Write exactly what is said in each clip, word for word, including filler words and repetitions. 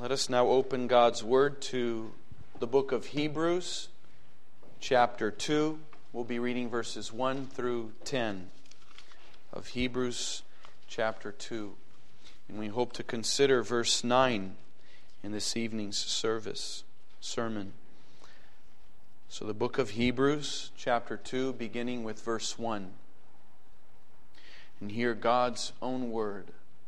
Let us now open God's Word to the book of Hebrews, chapter two. We'll be reading verses one through ten of Hebrews chapter two. And we hope to consider verse nine in this evening's service, sermon. So the book of Hebrews, chapter two, beginning with verse one. And hear God's own word.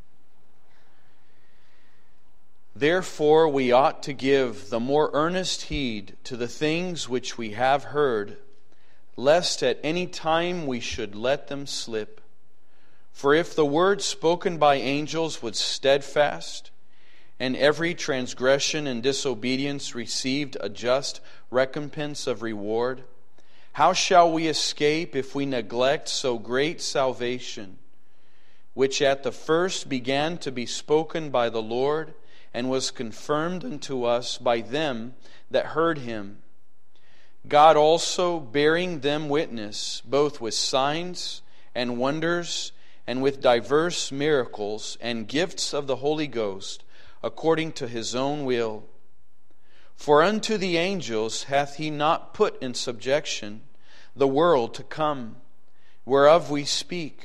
Therefore we ought to give the more earnest heed to the things which we have heard, lest at any time we should let them slip. For if the word spoken by angels was steadfast, and every transgression and disobedience received a just recompense of reward, how shall we escape if we neglect so great salvation, which at the first began to be spoken by the Lord, and was confirmed unto us by them that heard him, God also bearing them witness, both with signs and wonders, and with diverse miracles and gifts of the Holy Ghost, according to his own will. For unto the angels hath he not put in subjection the world to come, whereof we speak.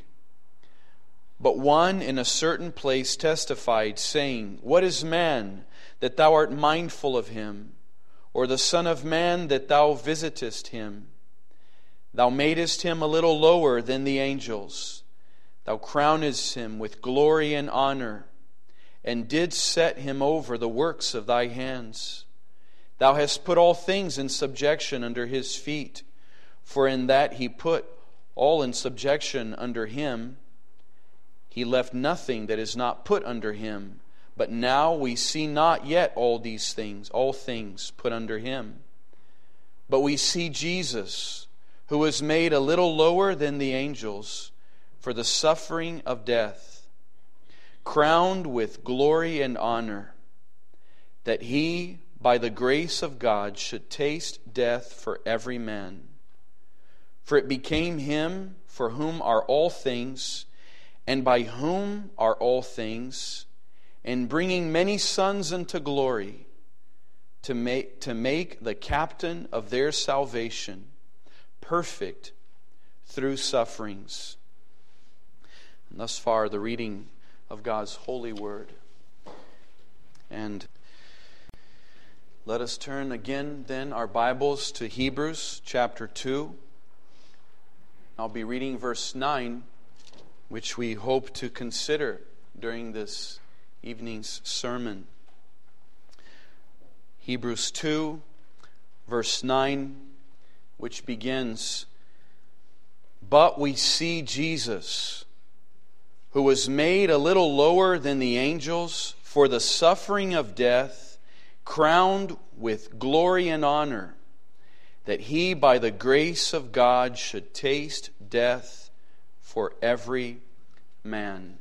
But one in a certain place testified, saying, What is man, that thou art mindful of him? Or the Son of man, that thou visitest him? Thou madest him a little lower than the angels. Thou crownedst him with glory and honor, and didst set him over the works of thy hands. Thou hast put all things in subjection under his feet, for in that he put all in subjection under him, he left nothing that is not put under him. But now we see not yet all these things, all things put under him. But we see Jesus, who was made a little lower than the angels for the suffering of death, crowned with glory and honor, that he, by the grace of God, should taste death for every man. For it became him for whom are all things, and by whom are all things, and bringing many sons unto glory, to make, to make the captain of their salvation perfect through sufferings. And thus far, the reading of God's holy word. And let us turn again, then, our Bibles to Hebrews chapter two. I'll be reading verse nine, which we hope to consider during this evening's sermon. Hebrews two, verse nine, which begins, But we see Jesus, who was made a little lower than the angels for the suffering of death, crowned with glory and honor, that he by the grace of God should taste death for every man.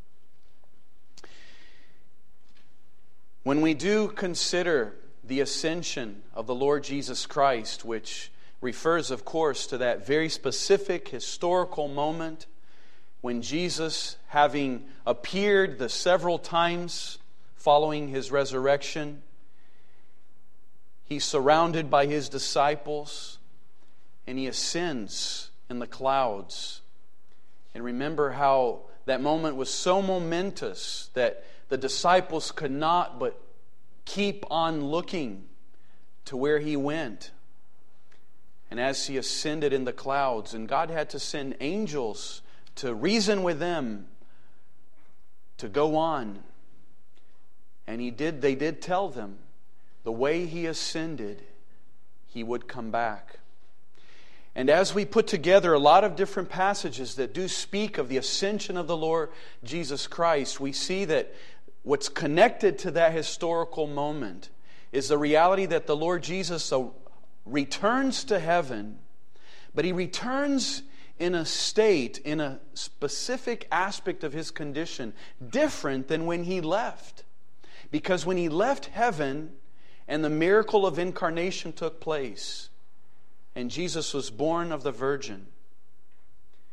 When we do consider the ascension of the Lord Jesus Christ, which refers, of course, to that very specific historical moment when Jesus, having appeared the several times following his resurrection, he's surrounded by his disciples and he ascends in the clouds. And remember how that moment was so momentous that the disciples could not but keep on looking to where he went. And as he ascended in the clouds, and God had to send angels to reason with them to go on. And he did, they did tell them the way he ascended, he would come back. And as we put together a lot of different passages that do speak of the ascension of the Lord Jesus Christ, we see that what's connected to that historical moment is the reality that the Lord Jesus returns to heaven, but he returns in a state, in a specific aspect of his condition, different than when he left. Because when he left heaven and the miracle of incarnation took place, and Jesus was born of the Virgin,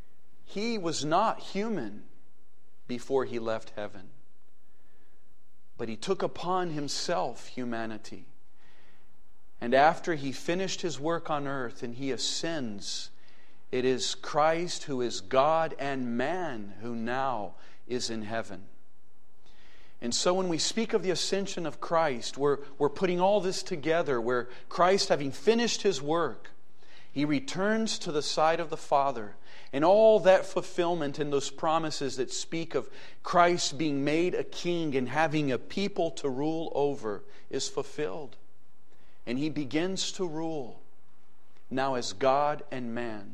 he was not human before he left heaven. But he took upon himself humanity. And after he finished his work on earth and he ascends, it is Christ who is God and man who now is in heaven. And so when we speak of the ascension of Christ, we're, we're putting all this together, where Christ, having finished his work, he returns to the side of the Father. And all that fulfillment in those promises that speak of Christ being made a king and having a people to rule over is fulfilled. And he begins to rule, now as God and man.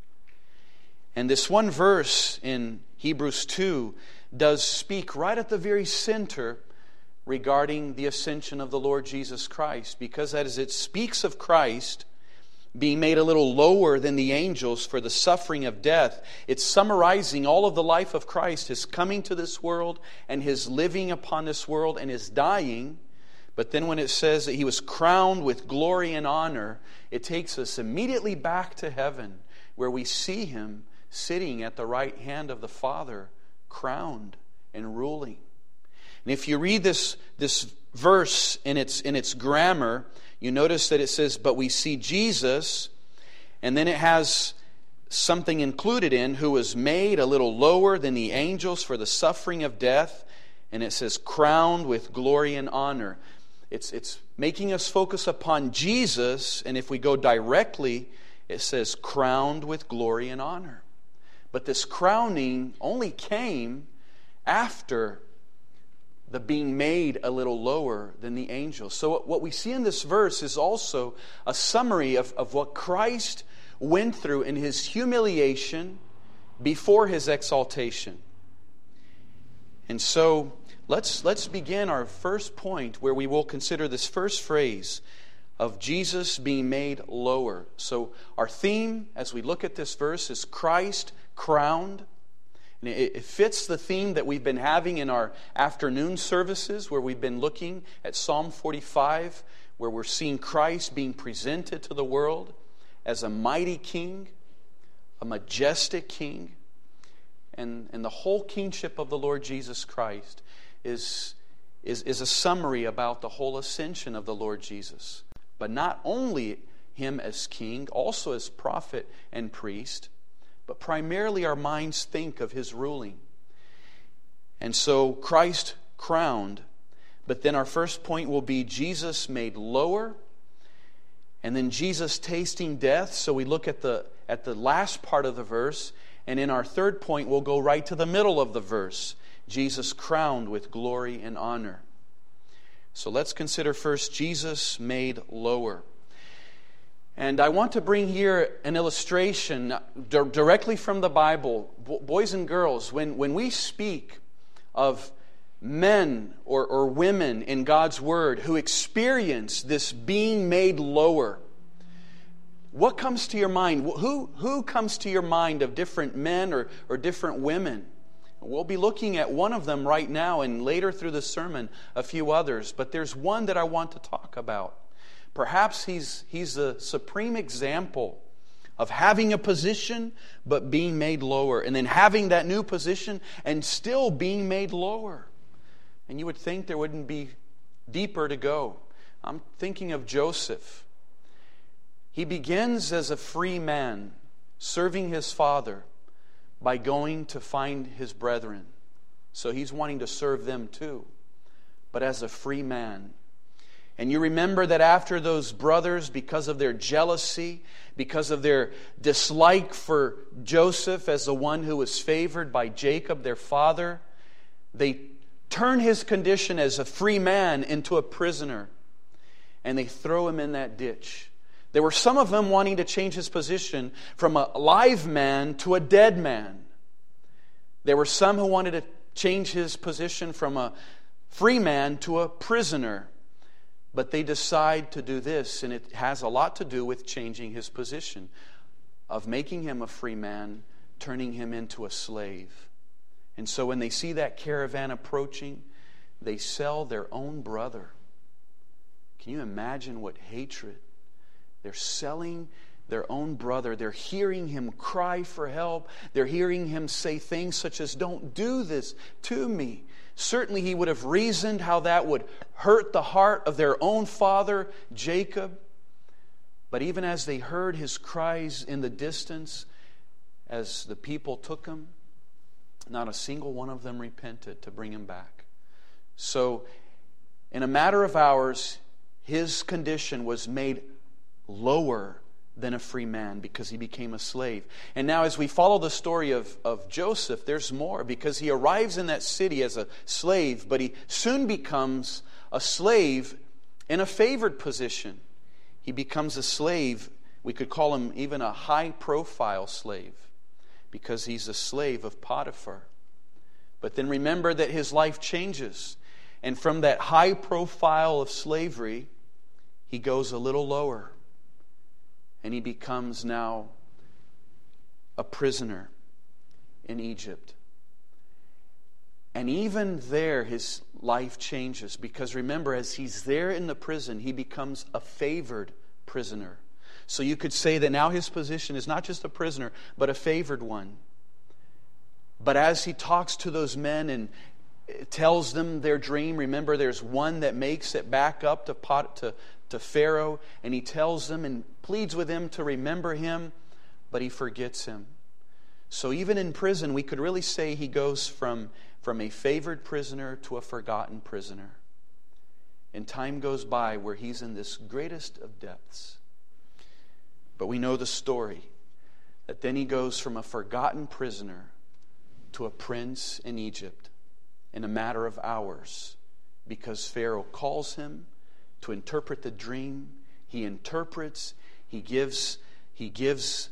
And this one verse in Hebrews two does speak right at the very center regarding the ascension of the Lord Jesus Christ, because as it speaks of Christ being made a little lower than the angels for the suffering of death, it's summarizing all of the life of Christ, his coming to this world and his living upon this world and his dying. But then when it says that he was crowned with glory and honor, it takes us immediately back to heaven, where we see him sitting at the right hand of the Father, crowned and ruling. And if you read this, this verse in its, in its grammar, you notice that it says, but we see Jesus, and then it has something included in, who was made a little lower than the angels for the suffering of death, and it says crowned with glory and honor. It's, it's making us focus upon Jesus, and if we go directly, it says crowned with glory and honor. But this crowning only came after the being made a little lower than the angels. So what we see in this verse is also a summary of, of what Christ went through in his humiliation before his exaltation. And so let's, let's begin our first point, where we will consider this first phrase of Jesus being made lower. So our theme as we look at this verse is Christ crowned. And it, it fits the theme that we've been having in our afternoon services, where we've been looking at Psalm forty-five, where we're seeing Christ being presented to the world as a mighty king, a majestic king. And, and the whole kingship of the Lord Jesus Christ is, is, is a summary about the whole ascension of the Lord Jesus. But not only him as king, also as prophet and priest, but primarily our minds think of his ruling. And so Christ crowned, but then our first point will be Jesus made lower, and then Jesus tasting death. So we look at the at the last part of the verse, and in our third point we'll go right to the middle of the verse. Jesus crowned with glory and honor. So let's consider first Jesus made lower. And I want to bring here an illustration d- directly from the Bible. Bo- boys and girls, when, when we speak of men or, or women in God's Word who experience this being made lower, what comes to your mind? Who, who comes to your mind of different men or, or different women? We'll be looking at one of them right now, and later through the sermon a few others. But there's one that I want to talk about. Perhaps he's, he's the supreme example of having a position but being made lower, and then having that new position and still being made lower. And you would think there wouldn't be deeper to go. I'm thinking of Joseph. He begins as a free man, serving his father by going to find his brethren. So he's wanting to serve them too, but as a free man. And you remember that after those brothers, because of their jealousy, because of their dislike for Joseph as the one who was favored by Jacob, their father, they turn his condition as a free man into a prisoner, and they throw him in that ditch. There were some of them wanting to change his position from a live man to a dead man. There were some who wanted to change his position from a free man to a prisoner. But they decide to do this, and it has a lot to do with changing his position, of making him a free man, turning him into a slave. And so when they see that caravan approaching, they sell their own brother. Can you imagine what hatred? They're selling their own brother. They're hearing him cry for help. They're hearing him say things such as, "Don't do this to me." Certainly he would have reasoned how that would hurt the heart of their own father, Jacob. But even as they heard his cries in the distance, as the people took him, not a single one of them repented to bring him back. So, in a matter of hours, his condition was made lower than a free man because he became a slave. And now as we follow the story of, of Joseph, there's more, because he arrives in that city as a slave, but he soon becomes a slave in a favored position. He becomes a slave, we could call him even a high-profile slave, because he's a slave of Potiphar. But then remember that his life changes. And from that high profile of slavery, he goes a little lower. And he becomes now a prisoner in Egypt. And even there, his life changes. Because remember, as he's there in the prison, he becomes a favored prisoner. So you could say that now his position is not just a prisoner, but a favored one. But as he talks to those men and tells them their dream, remember there's one that makes it back up to, Pot, to, to Pharaoh, and he tells them and pleads with him to remember him, but he forgets him. So even in prison, we could really say he goes from, from a favored prisoner to a forgotten prisoner. And time goes by where he's in this greatest of depths. But we know the story, that then he goes from a forgotten prisoner to a prince in Egypt in a matter of hours, because Pharaoh calls him to interpret the dream. He interprets, he gives, he gives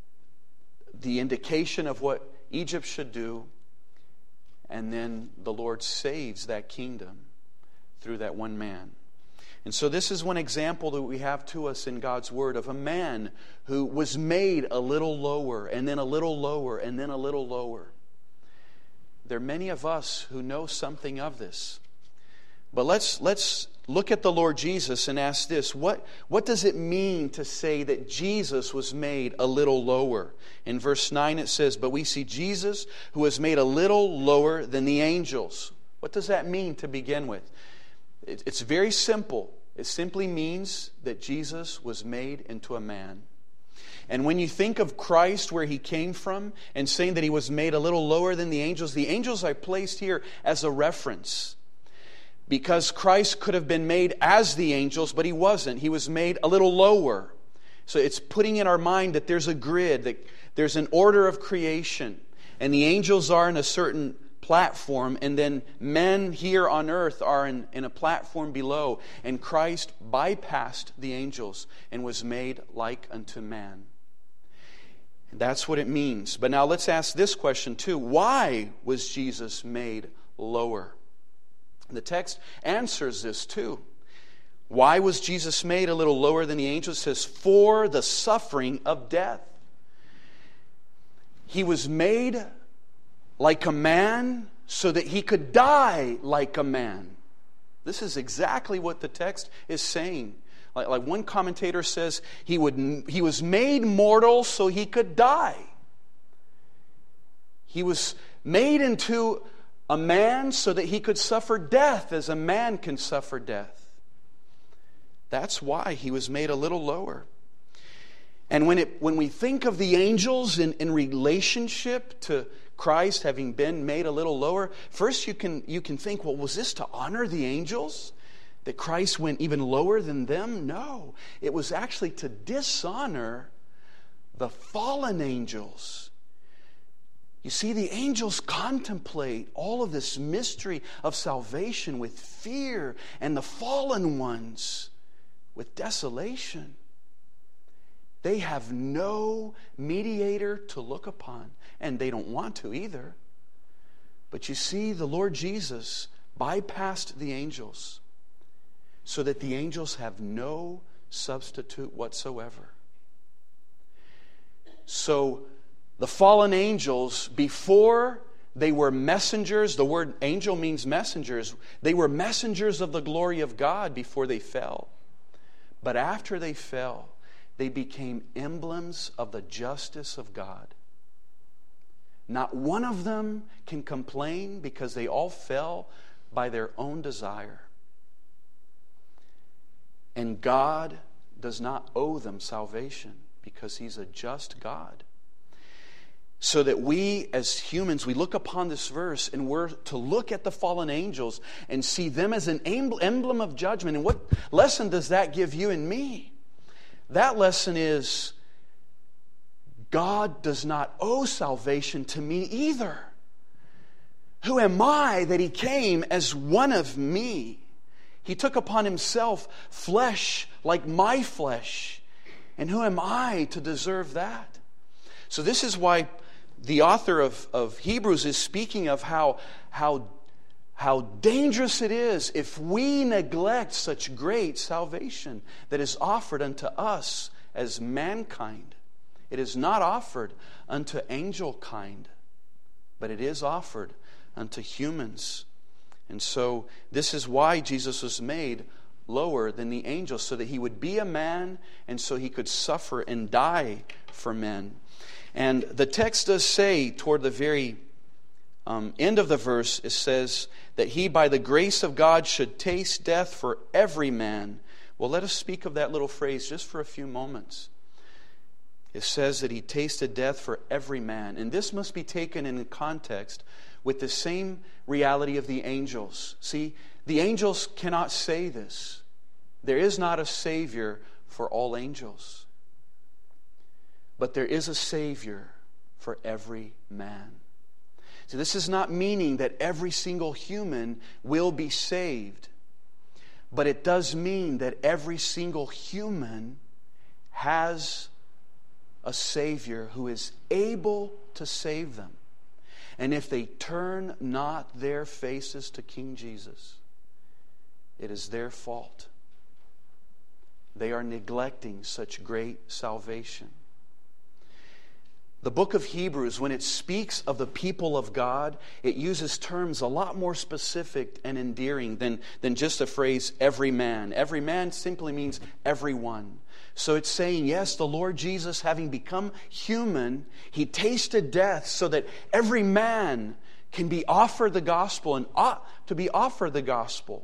the indication of what Egypt should do, and then the Lord saves that kingdom through that one man. And so this is one example that we have to us in God's Word of a man who was made a little lower, and then a little lower, and then a little lower. There are many of us who know something of this. But let's let's look at the Lord Jesus and ask this. What, what does it mean to say that Jesus was made a little lower? In verse nine it says, "But we see Jesus who was made a little lower than the angels." What does that mean to begin with? It's very simple. It simply means that Jesus was made into a man. And when you think of Christ, where he came from, and saying that he was made a little lower than the angels, the angels are placed here as a reference. Because Christ could have been made as the angels, but he wasn't. He was made a little lower. So it's putting in our mind that there's a grid, that there's an order of creation. And the angels are in a certain platform, and then men here on earth are in, in a platform below. And Christ bypassed the angels and was made like unto man. That's what it means. But now let's ask this question too. Why was Jesus made lower? The text answers this too. Why was Jesus made a little lower than the angels? It says, for the suffering of death. He was made like a man so that he could die like a man. This is exactly what the text is saying. Like, like one commentator says, he would he was made mortal so he could die. He was made into a man so that he could suffer death as a man can suffer death. That's why he was made a little lower. And when it when we think of the angels in, in relationship to Christ having been made a little lower, first you can you can think, well, was this to honor the angels? That Christ went even lower than them? No. It was actually to dishonor the fallen angels. You see, the angels contemplate all of this mystery of salvation with fear, and the fallen ones with desolation. They have no mediator to look upon, and they don't want to either. But you see, the Lord Jesus bypassed the angels so that the angels have no substitute whatsoever. So the fallen angels, before they were messengers, the word angel means messengers, they were messengers of the glory of God before they fell. But after they fell, they became emblems of the justice of God. Not one of them can complain because they all fell by their own desire. And God does not owe them salvation because He's a just God. So that we as humans, we look upon this verse and we're to look at the fallen angels and see them as an emblem of judgment. And what lesson does that give you and me? That lesson is God does not owe salvation to me either. Who am I that He came as one of me? He took upon Himself flesh like my flesh. And who am I to deserve that? So this is why the author of, of Hebrews is speaking of how, how, how dangerous it is if we neglect such great salvation that is offered unto us as mankind. It is not offered unto angel kind, but it is offered unto humans. And so this is why Jesus was made lower than the angels, so that He would be a man and so He could suffer and die for men. And the text does say toward the very um, end of the verse, it says that He by the grace of God should taste death for every man. Well, let us speak of that little phrase just for a few moments. It says that He tasted death for every man. And this must be taken in context with the same reality of the angels. See, the angels cannot say this. There is not a Savior for all angels. But there is a Savior for every man. So this is not meaning that every single human will be saved. But it does mean that every single human has a Savior who is able to save them. And if they turn not their faces to King Jesus, it is their fault. They are neglecting such great salvation. The book of Hebrews, when it speaks of the people of God, it uses terms a lot more specific and endearing than, than just the phrase, every man. Every man simply means everyone. So it's saying, yes, the Lord Jesus, having become human, He tasted death so that every man can be offered the gospel and ought to be offered the gospel.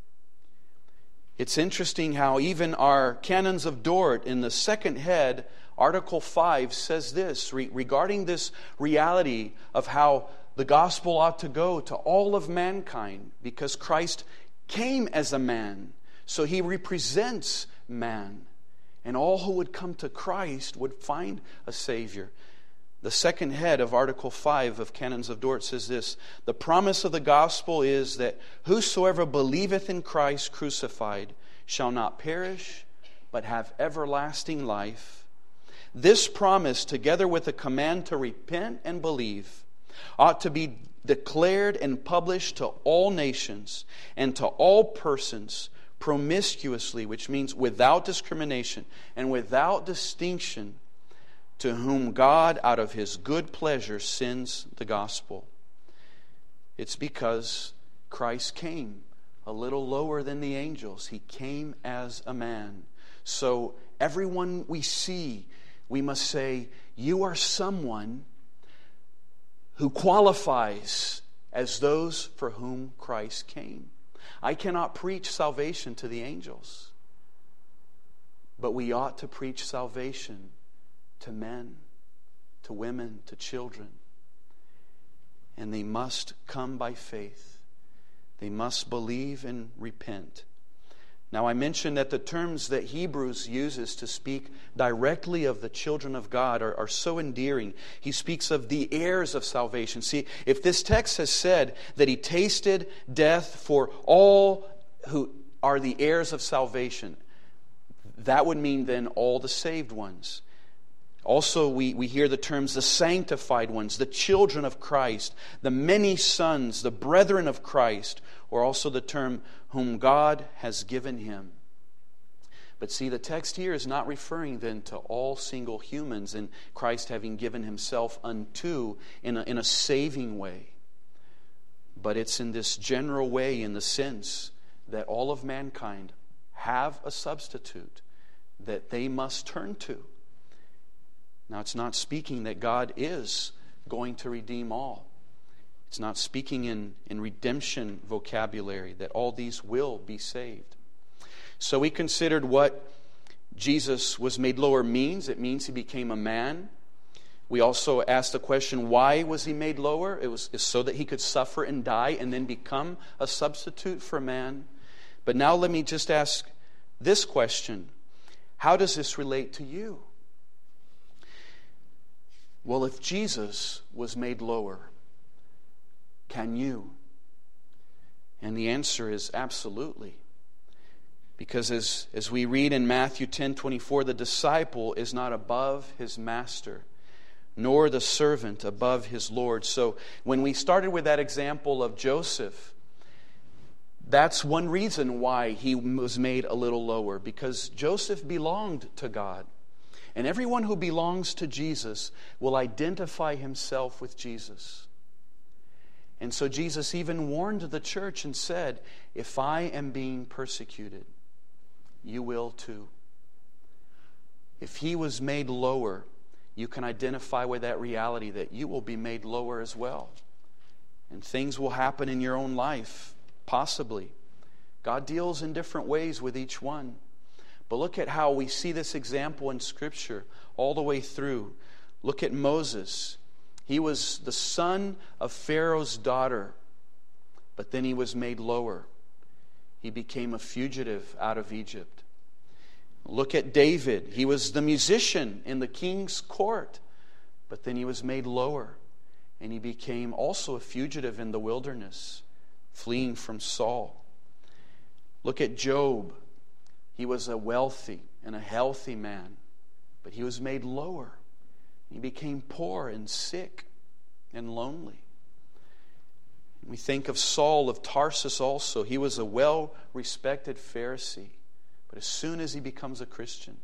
It's interesting how even our canons of Dort in the second head, Article five, says this re- regarding this reality of how the gospel ought to go to all of mankind, because Christ came as a man, so He represents man. And all who would come to Christ would find a Savior. The second head of Article five of Canons of Dort says this: the promise of the gospel is that whosoever believeth in Christ crucified shall not perish, but have everlasting life. This promise, together with a command to repent and believe, ought to be declared and published to all nations and to all persons promiscuously, which means without discrimination and without distinction, to whom God, out of His good pleasure, sends the gospel. It's because Christ came a little lower than the angels. He came as a man. So everyone we see, we must say, you are someone who qualifies as those for whom Christ came. I cannot preach salvation to the angels, but we ought to preach salvation to men, to women, to children. And they must come by faith. They must believe and repent. Now, I mentioned that the terms that Hebrews uses to speak directly of the children of God are, are so endearing. He speaks of the heirs of salvation. See, if this text has said that He tasted death for all who are the heirs of salvation, that would mean then all the saved ones. Also, we, we hear the terms the sanctified ones, the children of Christ, the many sons, the brethren of Christ, or also the term whom God has given Him. But see, the text here is not referring then to all single humans and Christ having given Himself unto in a, in a saving way. But it's in this general way, in the sense that all of mankind have a substitute. that they must turn to. Now, it's not speaking that God is going to redeem all. It's not speaking in, in redemption vocabulary, that all these will be saved. So we considered what Jesus was made lower means. It means he became a man. We also asked the question, why was he made lower? It was so that he could suffer and die and then become a substitute for man. But now let me just ask this question. How does this relate to you? Well, if Jesus was made lower, can you? And the answer is absolutely. Because as, as we read in Matthew ten twenty-four, the disciple is not above his master, nor the servant above his Lord. So when we started with that example of Joseph, that's one reason why he was made a little lower, because Joseph belonged to God. And everyone who belongs to Jesus will identify himself with Jesus. And so Jesus even warned the church and said, if I am being persecuted, you will too. If he was made lower, you can identify with that reality that you will be made lower as well. And things will happen in your own life, possibly. God deals in different ways with each one. But look at how we see this example in Scripture all the way through. Look at Moses. He was the son of Pharaoh's daughter, but then he was made lower. He became a fugitive out of Egypt. Look at David. He was the musician in the king's court, but then he was made lower, and he became also a fugitive in the wilderness, fleeing from Saul. Look at Job. He was a wealthy and a healthy man, but he was made lower. He became poor and sick and lonely. We think of Saul of Tarsus also. He was a well-respected Pharisee, but as soon as he becomes a Christian,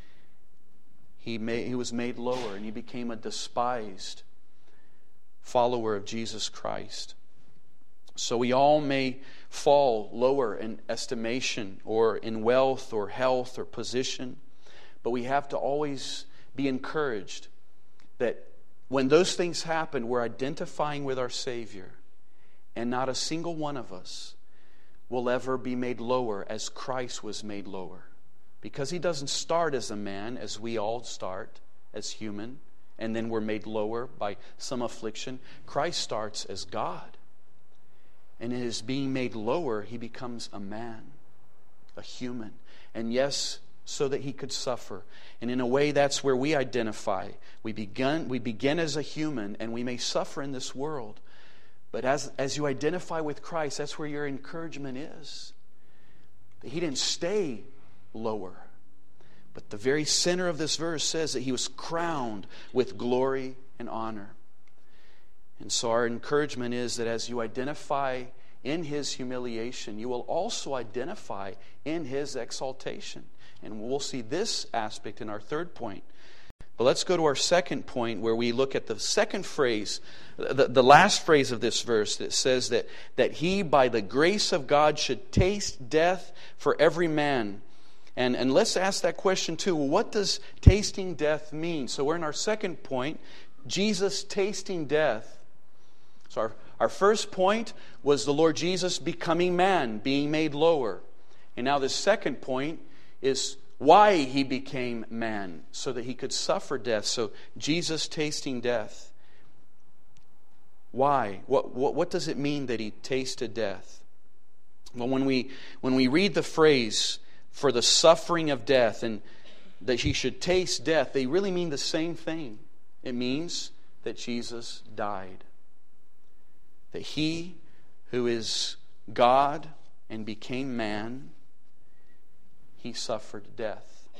he, made, he was made lower and he became a despised follower of Jesus Christ. So we all may fall lower in estimation or in wealth or health or position, but we have to always be encouraged that when those things happen, we're identifying with our Savior, and not a single one of us will ever be made lower as Christ was made lower. Because he doesn't start as a man, as we all start as human, and then we're made lower by some affliction. Christ starts as God. And in his being made lower, he becomes a man, a human. And yes, so that he could suffer. And in a way, that's where we identify. We begin, we begin as a human, and we may suffer in this world. But as, as you identify with Christ, that's where your encouragement is. That he didn't stay lower. But the very center of this verse says that he was crowned with glory and honor. And so our encouragement is that as you identify in his humiliation, you will also identify in his exaltation. And we'll see this aspect in our third point. But let's go to our second point, where we look at the second phrase, the, the last phrase of this verse that says that, that he, by the grace of God, should taste death for every man. And, and let's ask that question too. What does tasting death mean? So we're in our second point, Jesus tasting death. So our, our first point was the Lord Jesus becoming man, being made lower. And now the second point is why he became man, so that he could suffer death. So Jesus tasting death. Why? What, what, what does it mean that he tasted death? Well, when we, when we read the phrase, for the suffering of death, and that he should taste death, they really mean the same thing. It means that Jesus died. That he, who is God and became man, he suffered death.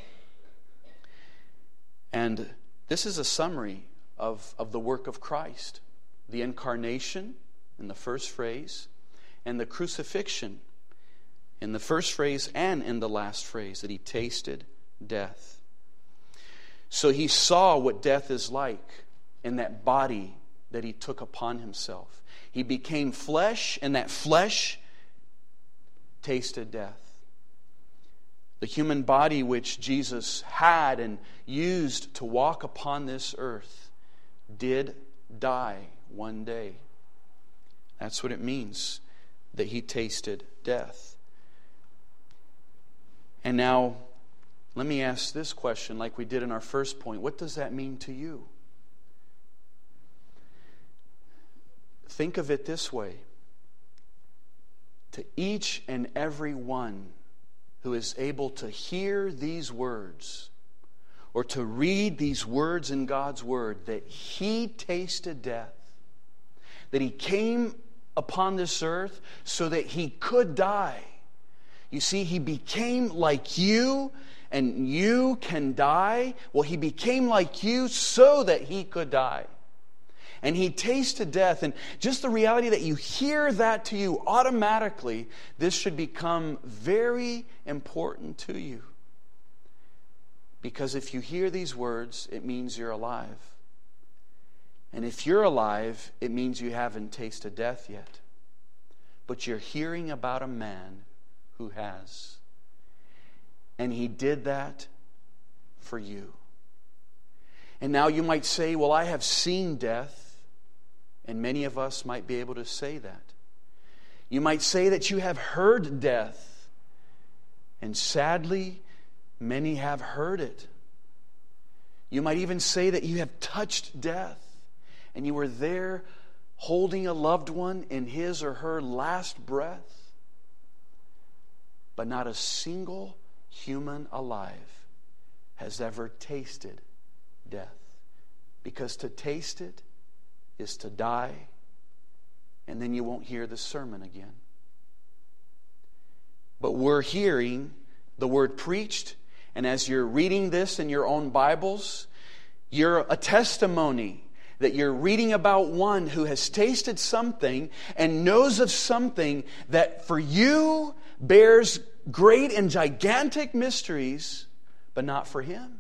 And this is a summary of, of the work of Christ. The incarnation in the first phrase, and the crucifixion in the first phrase and in the last phrase, that he tasted death. So he saw what death is like in that body that he took upon himself. He became flesh, and that flesh tasted death. The human body which Jesus had and used to walk upon this earth did die one day. That's what it means that He tasted death. And now, let me ask this question like we did in our first point. What does that mean to you? Think of it this way. To each and every one who is able to hear these words or to read these words in God's Word, that He tasted death, that He came upon this earth so that He could die. You see, He became like you, and you can die. Well, He became like you so that He could die. And He tasted death. And just the reality that you hear that to you automatically, this should become very important to you. Because if you hear these words, it means you're alive. And if you're alive, it means you haven't tasted death yet. But you're hearing about a man who has. And He did that for you. And now you might say, well, I have seen death. And many of us might be able to say that. You might say that you have heard death. And sadly, many have heard it. You might even say that you have touched death. And you were there holding a loved one in his or her last breath. But not a single human alive has ever tasted death. Because to taste it is to die, and then you won't hear the sermon again. But we're hearing the word preached, and as you're reading this in your own Bibles, you're a testimony that you're reading about one who has tasted something and knows of something that for you bears great and gigantic mysteries, but not for him.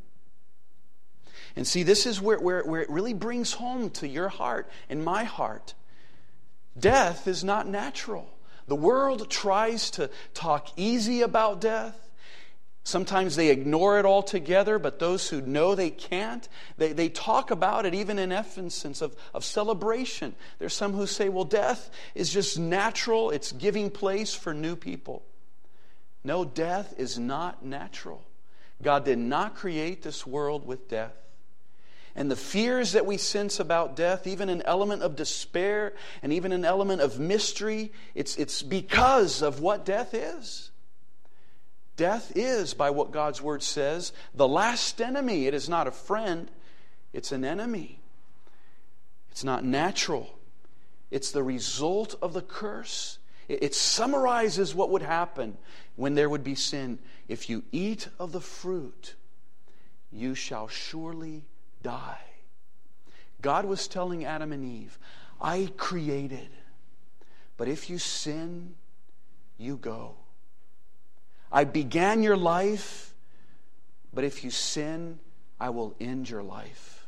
And see, this is where, where, where it really brings home to your heart and my heart. Death is not natural. The world tries to talk easy about death. Sometimes they ignore it altogether, but those who know they can't, they, they talk about it even in essence of, of celebration. There's some who say, well, death is just natural. It's giving place for new people. No, death is not natural. God did not create this world with death. And the fears that we sense about death, even an element of despair and even an element of mystery, it's, it's because of what death is. Death is, by what God's Word says, the last enemy. It is not a friend, it's an enemy. It's not natural. It's the result of the curse. It, it summarizes what would happen when there would be sin. If you eat of the fruit, you shall surely die. God was telling Adam and Eve, I created, but if you sin, you go. I began your life, but if you sin, I will end your life.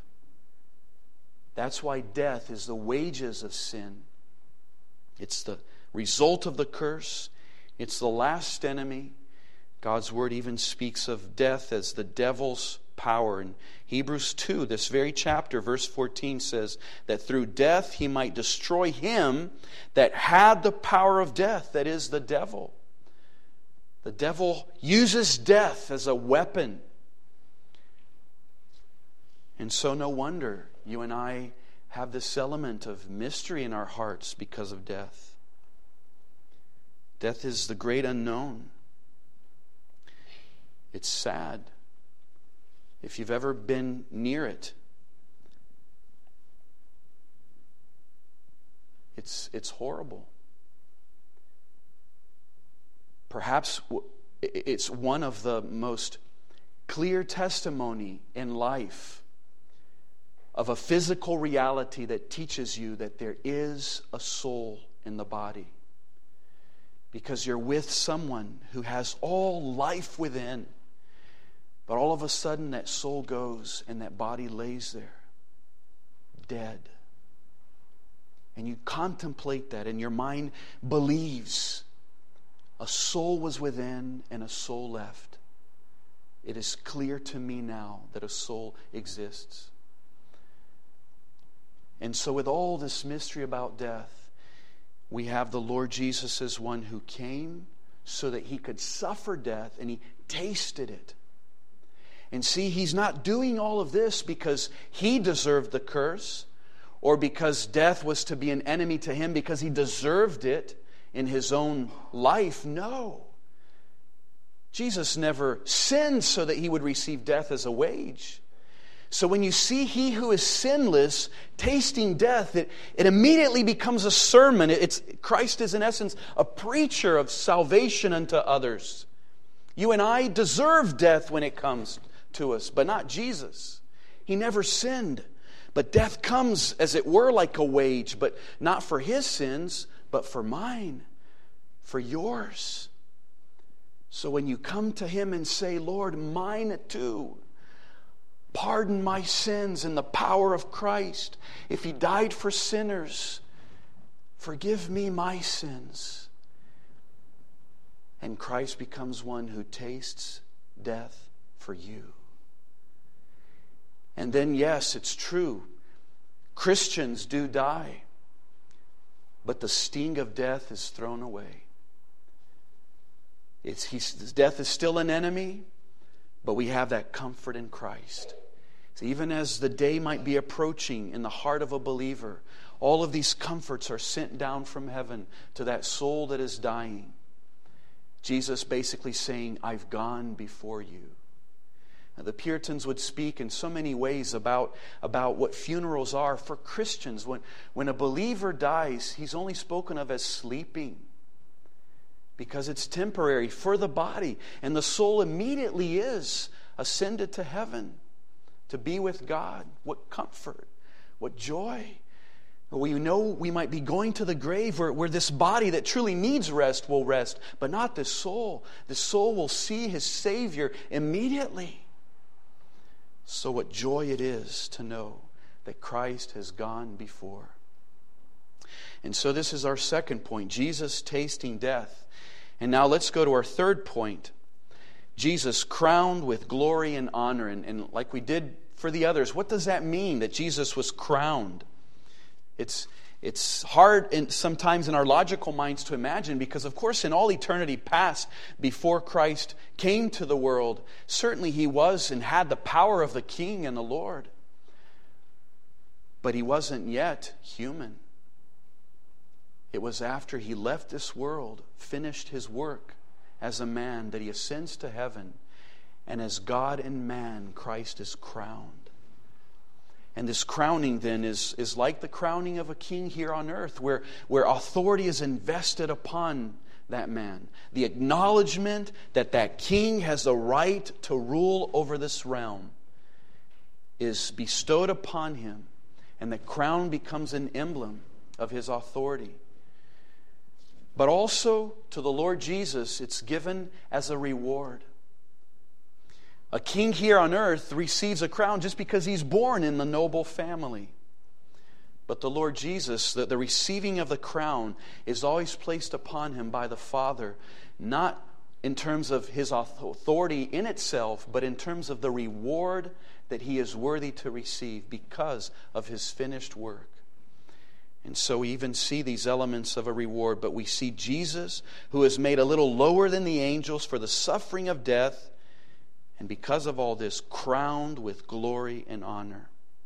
That's why death is the wages of sin. It's the result of the curse. It's the last enemy. God's Word even speaks of death as the devil's power. In Hebrews two, this very chapter, verse fourteen says that through death he might destroy him that had the power of death, that is, the devil. The devil uses death as a weapon. And so no wonder you and I have this element of mystery in our hearts because of death. Death is the great unknown. It's sad. If you've ever been near it, it's, it's horrible. Perhaps it's one of the most clear testimony in life of a physical reality that teaches you that there is a soul in the body. Because you're with someone who has all life within. But all of a sudden that soul goes and that body lays there, dead. And you contemplate that and your mind believes a soul was within and a soul left. it is clear to me now that a soul exists. And so with all this mystery about death, we have the Lord Jesus as one who came so that he could suffer death, and he tasted it. And see, he's not doing all of this because he deserved the curse, or because death was to be an enemy to him because he deserved it in his own life. No. Jesus never sinned so that he would receive death as a wage. So when you see he who is sinless tasting death, it, it immediately becomes a sermon. It's, Christ is in essence a preacher of salvation unto others. You and I deserve death when it comes to us, but not Jesus. He never sinned. But death comes, as it were, like a wage, but not for his sins, but for mine, for yours. So when you come to him and say, Lord, mine too, pardon my sins in the power of Christ. If he died for sinners, forgive me my sins. And Christ becomes one who tastes death for you. And then, yes, it's true, Christians do die, but the sting of death is thrown away. It's, he's, death is still an enemy, but we have that comfort in Christ. So even as the day might be approaching in the heart of a believer, all of these comforts are sent down from heaven to that soul that is dying. Jesus basically saying, I've gone before you. Now, the Puritans would speak in so many ways about, about what funerals are for Christians. When, when a believer dies, he's only spoken of as sleeping, because it's temporary for the body, and the soul immediately is ascended to heaven to be with God. What comfort, what joy. We know we might be going to the grave where, where this body that truly needs rest will rest, but not this soul. The soul will see his Savior immediately. So what joy it is to know that Christ has gone before. And so this is our second point, Jesus tasting death. And now let's go to our third point, Jesus crowned with glory and honor. And, and like we did for the others, what does that mean, that Jesus was crowned? It's, it's hard in, sometimes in our logical minds to imagine, because of course in all eternity past, before Christ came to the world, certainly he was and had the power of the King and the Lord. But he wasn't yet human. It was after he left this world, finished his work as a man, that he ascends to heaven, and as God and man, Christ is crowned. And this crowning then is, is like the crowning of a king here on earth, where, where authority is invested upon that man. The acknowledgement that that king has the right to rule over this realm is bestowed upon him, and the crown becomes an emblem of his authority. But also to the Lord Jesus, it's given as a reward. A king here on earth receives a crown just because he's born in the noble family. But the Lord Jesus, the, the receiving of the crown is always placed upon him by the Father, not in terms of his authority in itself, but in terms of the reward that he is worthy to receive because of his finished work. And so we even see these elements of a reward, but we see Jesus, who is made a little lower than the angels for the suffering of death, and because of all this, crowned with glory and honor.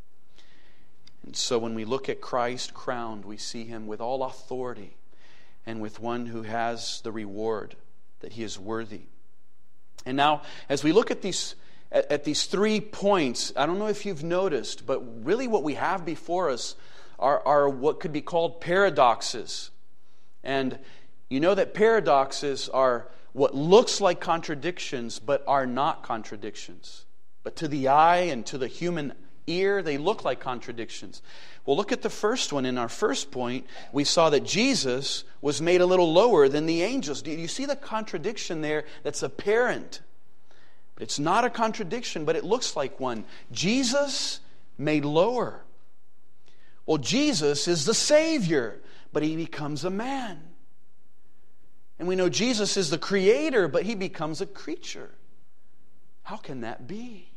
And so when we look at Christ crowned, we see him with all authority and with one who has the reward that he is worthy. And now, as we look at these at, at these three points, I don't know if you've noticed, but really what we have before us are, are what could be called paradoxes. And you know that paradoxes are what looks like contradictions, but are not contradictions. But to the eye and to the human ear, they look like contradictions. Well, look at the first one. In our first point, we saw that Jesus was made a little lower than the angels. Do you see the contradiction there that's apparent? But it's not a contradiction, but it looks like one. Jesus made lower. Well, Jesus is the Savior, but he becomes a man. And we know Jesus is the Creator, but he becomes a creature. How can that be?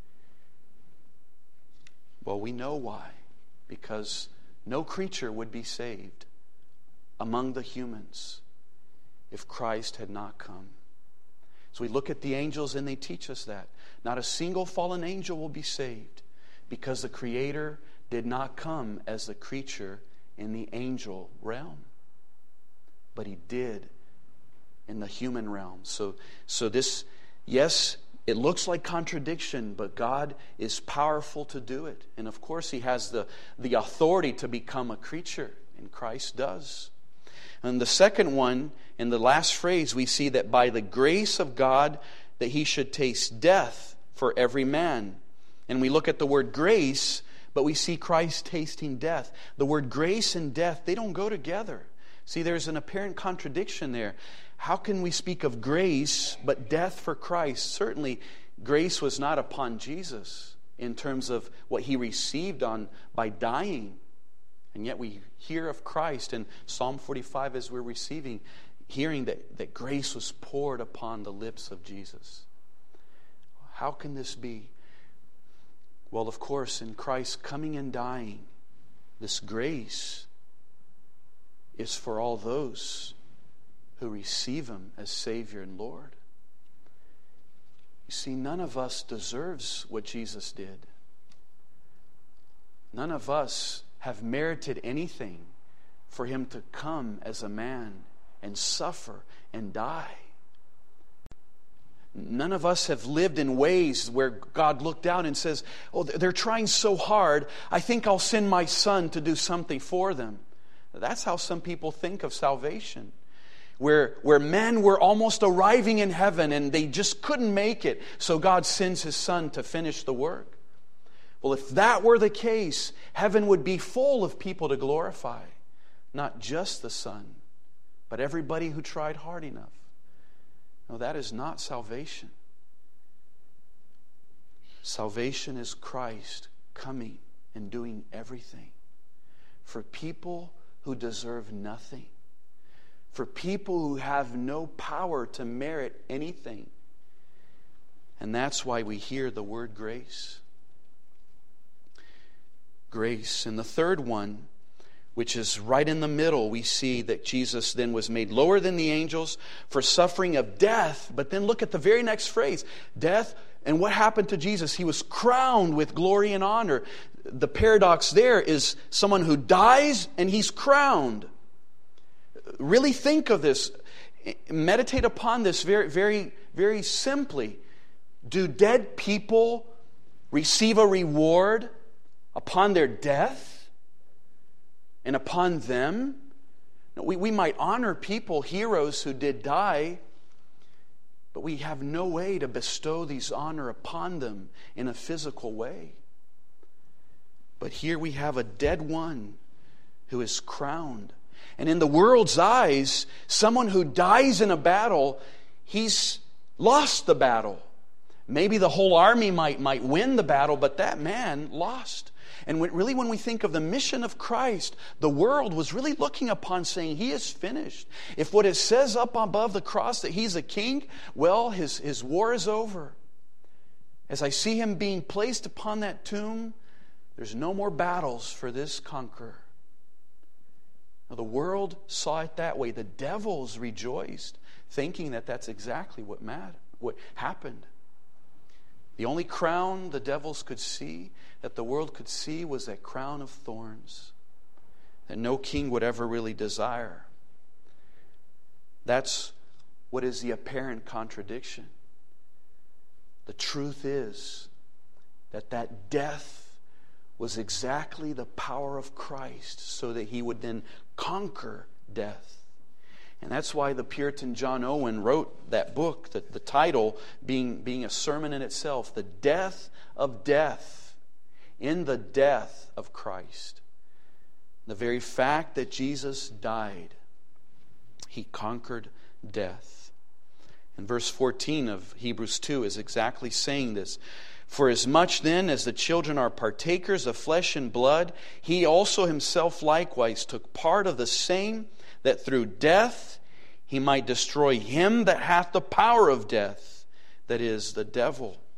Well, we know why. Because no creature would be saved among the humans if Christ had not come. So we look at the angels and they teach us that. Not a single fallen angel will be saved because the Creator did not come as the creature in the angel realm. But He did in the human realm. So, so this, yes, it looks like contradiction, but God is powerful to do it. And of course, He has the, the authority to become a creature, and Christ does. And the second one, in the last phrase, we see that by the grace of God, that He should taste death for every man. And we look at the word grace, but we see Christ tasting death. The word grace and death, they don't go together. See, there's an apparent contradiction there. How can we speak of grace but death for Christ? Certainly, grace was not upon Jesus in terms of what He received on by dying. And yet we hear of Christ in Psalm forty-five as we're receiving, hearing that, that grace was poured upon the lips of Jesus. How can this be? Well, of course, in Christ coming and dying, this grace is for all those who receive Him as Savior and Lord. You see, none of us deserves what Jesus did. None of us have merited anything for Him to come as a man and suffer and die. None of us have lived in ways where God looked down and says, oh, they're trying so hard, I think I'll send my Son to do something for them. That's how some people think of salvation. Where, where men were almost arriving in heaven and they just couldn't make it, so God sends His Son to finish the work. Well, if that were the case, heaven would be full of people to glorify. Not just the Son, but everybody who tried hard enough. No, that is not salvation. Salvation is Christ coming and doing everything for people who deserve nothing. For people who have no power to merit anything. And that's why we hear the word grace. Grace. And the third one, which is right in the middle, we see that Jesus then was made lower than the angels for suffering of death. But then look at the very next phrase. Death. And what happened to Jesus? He was crowned with glory and honor. The paradox there is someone who dies and he's crowned. Really think of this. Meditate upon this very, very, very simply. Do dead people receive a reward upon their death and upon them? We, we might honor people, heroes who did die, but we have no way to bestow these honor upon them in a physical way. But here we have a dead one who is crowned. And in the world's eyes, someone who dies in a battle, he's lost the battle. Maybe the whole army might, might win the battle, but that man lost. And when, really when we think of the mission of Christ, the world was really looking upon saying, He is finished. If what it says up above the cross that He's a king, well, his, his war is over. As I see Him being placed upon that tomb, there's no more battles for this conqueror. Now, the world saw it that way. The devils rejoiced, thinking that that's exactly what, mad, what happened. The only crown the devils could see, that the world could see, was that crown of thorns that no king would ever really desire. That's what is the apparent contradiction. The truth is that that death was exactly the power of Christ, so that He would then conquer death. And that's why the Puritan John Owen wrote that book, the, the title being, being a sermon in itself, The Death of Death, in the death of Christ. The very fact that Jesus died, He conquered death. And verse fourteen of Hebrews two is exactly saying this. For as much then as the children are partakers of flesh and blood, He also Himself likewise took part of the same, that through death He might destroy him that hath the power of death, that is, the devil,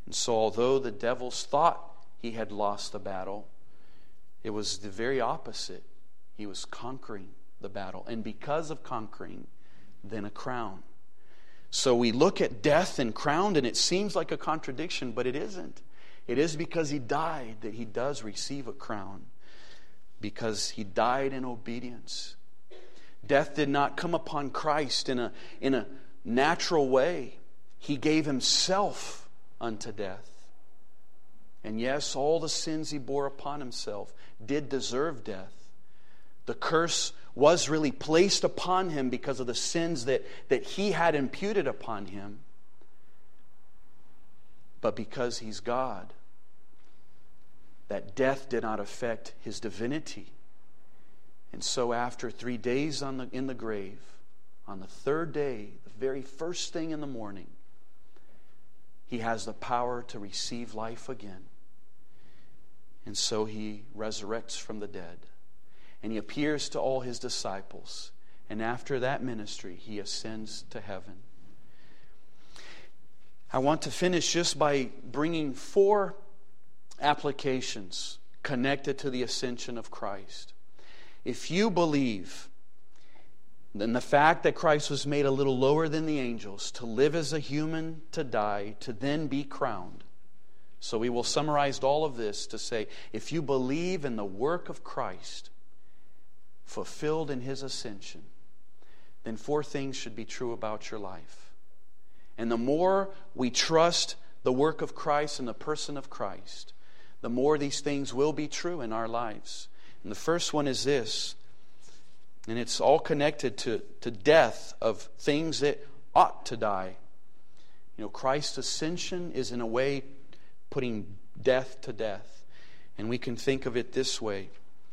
And so although the devils thought he had lost the battle, it was the very opposite. He was conquering the battle. And because of conquering, then a crown. So we look at death and crowned, and it seems like a contradiction, but it isn't. It is because he died that he does receive a crown, because he died in obedience. Death did not come upon Christ in a, in a natural way. He gave himself unto death. And yes, all the sins he bore upon himself did deserve death. The curse was really placed upon him because of the sins that, that he had imputed upon him. But because he's God, that death did not affect his divinity. And so after three days on the, in the grave, on the third day, the very first thing in the morning, he has the power to receive life again. And so he resurrects from the dead. And he appears to all his disciples. And after that ministry, he ascends to heaven. I want to finish just by bringing four applications connected to the ascension of Christ. If you believe in the fact that Christ was made a little lower than the angels, to live as a human, to die, to then be crowned. So we will summarize all of this to say, if you believe in the work of Christ fulfilled in his ascension, then four things should be true about your life. And the more we trust the work of Christ and the person of Christ, the more these things will be true in our lives. And the first one is this, and it's all connected to, to death of things that ought to die. You know, Christ's ascension is in a way putting death to death. And we can think of it this way.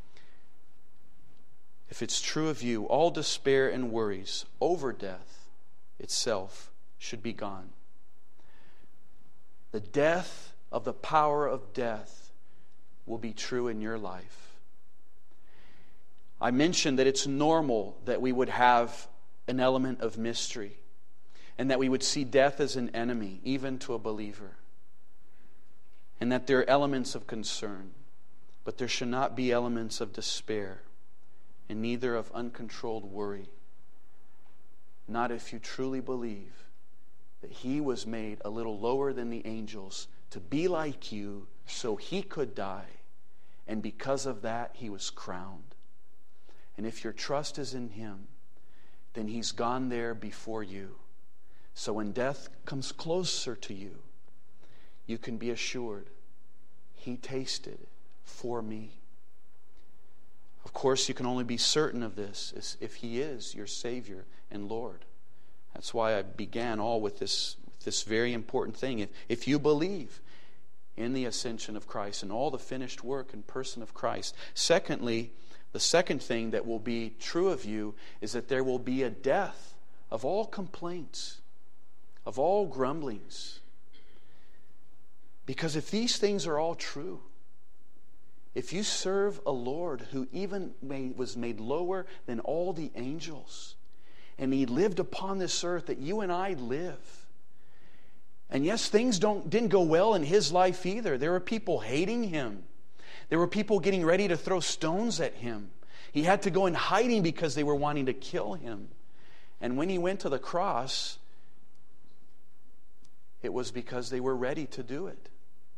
If it's true of you, all despair and worries over death itself should be gone. The death of the power of death will be true in your life. I mentioned that it's normal that we would have an element of mystery and that we would see death as an enemy, even to a believer, and that there are elements of concern, but there should not be elements of despair and neither of uncontrolled worry. Not if you truly believe that he was made a little lower than the angels to be like you so he could die, and because of that he was crowned. And if your trust is in him, then he's gone there before you. So when death comes closer to you, you can be assured he tasted for me. Of course, you can only be certain of this if he is your Savior and Lord. That's why I began all with this, with this very important thing. If, if you believe in the ascension of Christ and all the finished work and person of Christ. Secondly, the second thing that will be true of you is that there will be a death of all complaints, of all grumblings. Because if these things are all true, if you serve a Lord who even made, was made lower than all the angels, and he lived upon this earth that you and I live, and yes, things don't didn't go well in his life either. There were people hating him. There were people getting ready to throw stones at him. He had to go in hiding because they were wanting to kill him. And when he went to the cross, it was because they were ready to do it.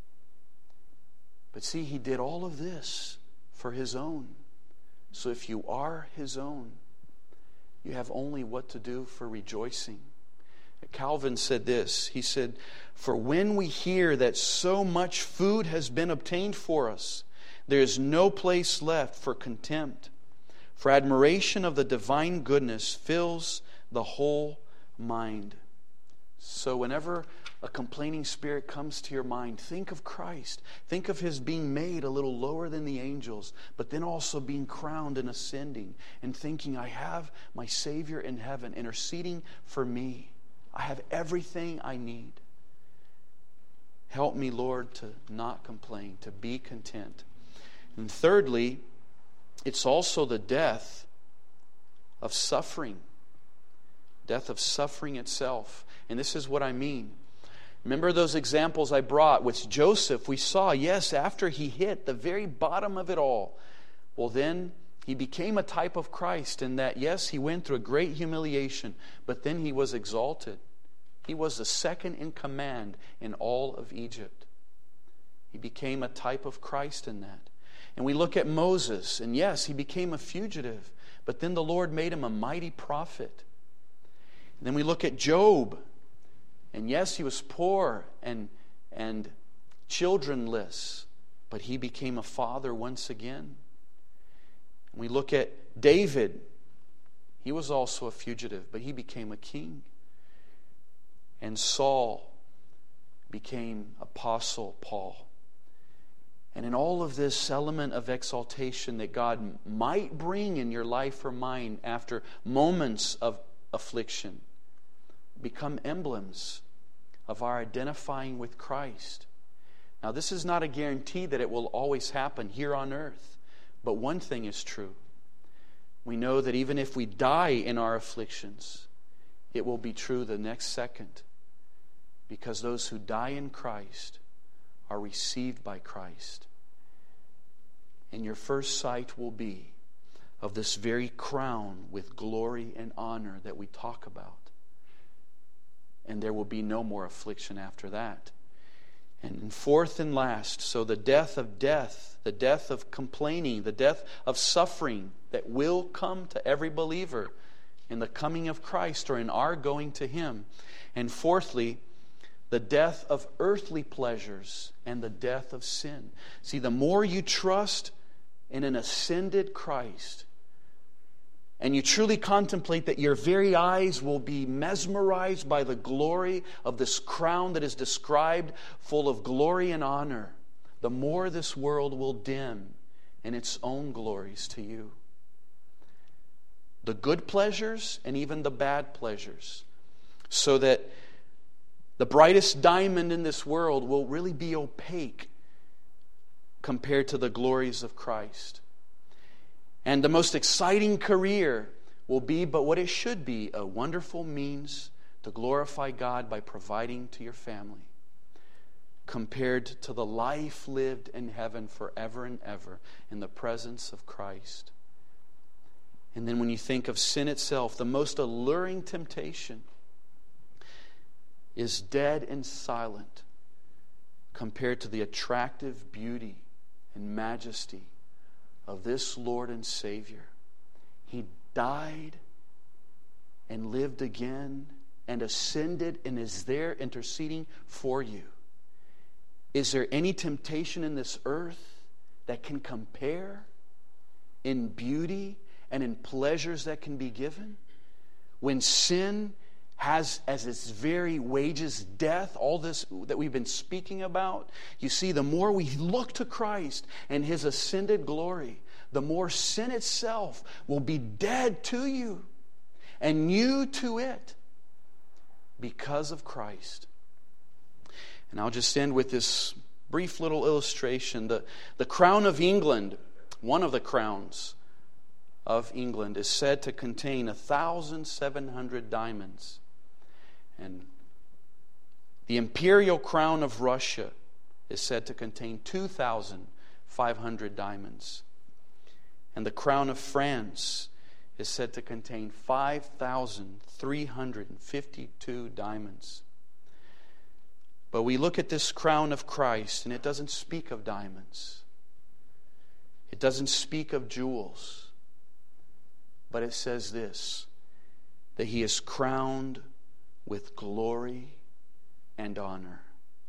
But see, he did all of this for his own. So if you are his own, you have only what to do for rejoicing. Calvin said this. He said, "For when we hear that so much food has been obtained for us, there is no place left for contempt. For admiration of the divine goodness fills the whole mind." So whenever a complaining spirit comes to your mind, think of Christ. Think of his being made a little lower than the angels, but then also being crowned and ascending, and thinking, I have my Savior in heaven interceding for me. I have everything I need. Help me, Lord, to not complain, to be content. And thirdly, it's also the death of suffering. Death of suffering itself. And this is what I mean. Remember those examples I brought with Joseph? We saw, yes, after he hit the very bottom of it all, well then he became a type of Christ in that, yes, he went through a great humiliation, but then he was exalted. He was the second in command in all of Egypt. He became a type of Christ in that. And we look at Moses, and yes, he became a fugitive, but then the Lord made him a mighty prophet. And then we look at Job, and yes, he was poor and, and childrenless, but he became a father once again. And we look at David. He was also a fugitive, but he became a king. And Saul became Apostle Paul. And in all of this element of exaltation that God might bring in your life or mine after moments of affliction, become emblems of our identifying with Christ. Now, this is not a guarantee that it will always happen here on earth. But one thing is true. We know that even if we die in our afflictions, it will be true the next second. Because those who die in Christ are received by Christ. And your first sight will be of this very crown with glory and honor that we talk about. And there will be no more affliction after that. And fourth and last, so the death of death, the death of complaining, the death of suffering that will come to every believer in the coming of Christ or in our going to Him. And fourthly, the death of earthly pleasures and the death of sin. See, the more you trust in an ascended Christ, and you truly contemplate that your very eyes will be mesmerized by the glory of this crown that is described, full of glory and honor, the more this world will dim in its own glories to you. The good pleasures and even the bad pleasures, so that the brightest diamond in this world will really be opaque compared to the glories of Christ. And the most exciting career will be but what it should be, a wonderful means to glorify God by providing to your family, compared to the life lived in heaven forever and ever in the presence of Christ. And then when you think of sin itself, the most alluring temptation is dead and silent compared to the attractive beauty and majesty of this Lord and Savior. He died and lived again and ascended and is there interceding for you. Is there any temptation in this earth that can compare in beauty and in pleasures that can be given? When sin has as its very wages death, all this that we've been speaking about, you see, the more we look to Christ and His ascended glory, the more sin itself will be dead to you and you to it because of Christ. And I'll just end with this brief little illustration. The, the crown of England, one of the crowns of England, is said to contain one thousand seven hundred diamonds. And the imperial crown of Russia is said to contain two thousand five hundred diamonds. And the crown of France is said to contain five thousand three hundred fifty-two diamonds. But we look at this crown of Christ, and it doesn't speak of diamonds. It doesn't speak of jewels. But it says this, that He is crowned with glory and honor.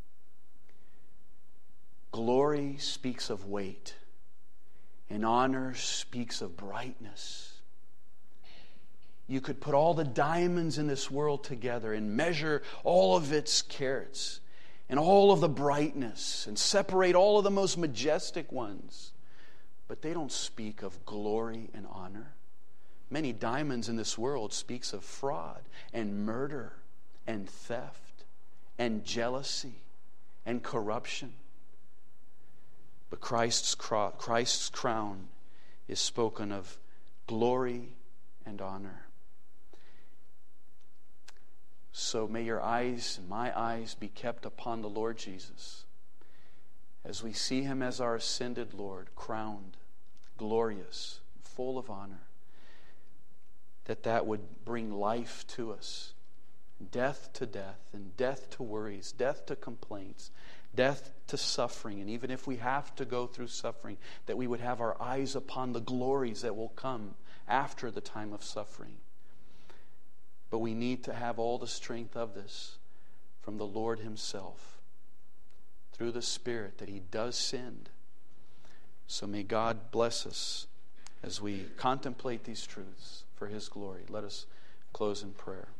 Glory speaks of weight, and honor speaks of brightness. You could put all the diamonds in this world together and measure all of its carats and all of the brightness and separate all of the most majestic ones. But they don't speak of glory and honor. Many diamonds in this world speaks of fraud and murder and theft and jealousy and corruption. But Christ's, cro- Christ's crown is spoken of glory and honor. So may your eyes and my eyes be kept upon the Lord Jesus as we see him as our ascended Lord, crowned, glorious, full of honor, that that would bring life to us, death to death, and death to worries, death to complaints, death to suffering. And even if we have to go through suffering, that we would have our eyes upon the glories that will come after the time of suffering. But we need to have all the strength of this from the Lord himself, through the Spirit that he does send. So may God bless us as we contemplate these truths for his glory. Let us close in prayer.